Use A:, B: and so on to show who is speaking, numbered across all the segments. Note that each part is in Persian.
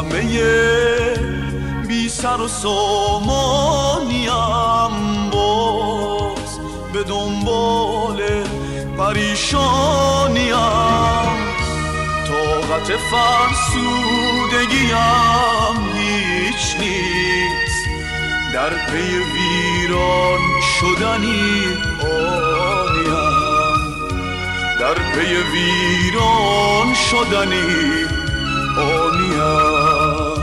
A: همه بی سر و سامانیم، باز به دنبال پریشانیم. طاقت فرسودگیم هیچ نیست، در پی ویران شدنی آنیم، در پی ویران شدنی آنیم.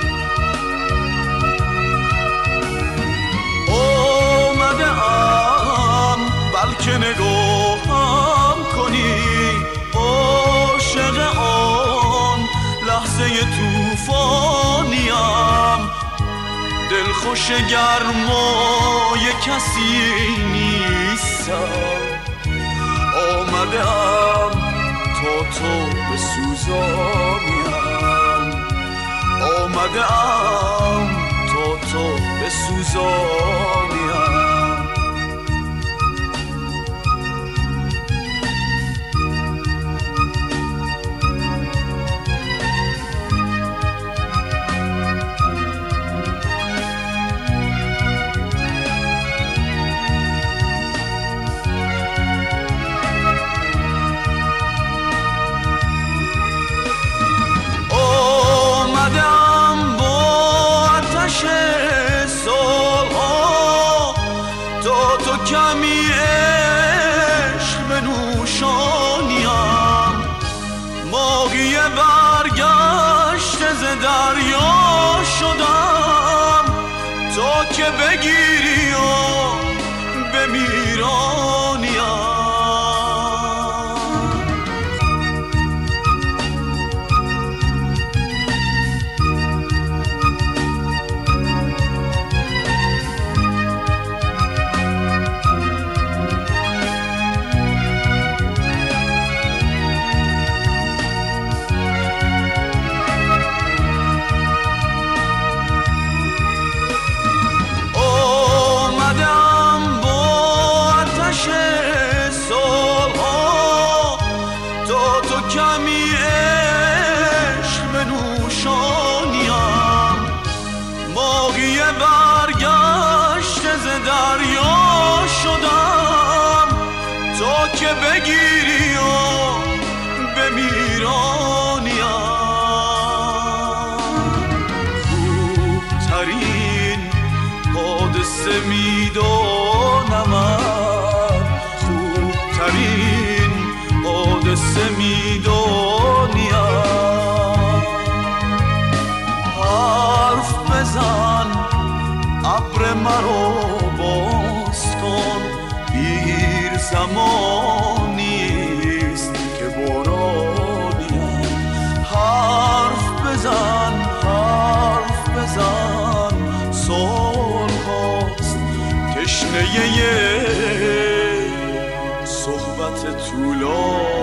A: آمده ام بلکه نگاهم کنی، عاشق آن لحظه توفانیم. دلخوش گرمای کسی نیستم، آمده ام تا تو بسوزانیم، آمده ام تا تو بسوزانیم. کمی عشق بنوشانیم، ماهی برگشته ز دریا شدم، تا که بگیری و بمیرانیم. کمی عشق بنوشانیم، ماهی برگشته ز دریا شدم، تا که بگیری و بمیرانیم. خوبترین حادثه میدانم، خوبترین حادثه میدانیم. حرف بزن ابر مرا باز کن، دیر زمانیست که بارانیم. حرف بزن سال هاست تشنه صحبت طولانی.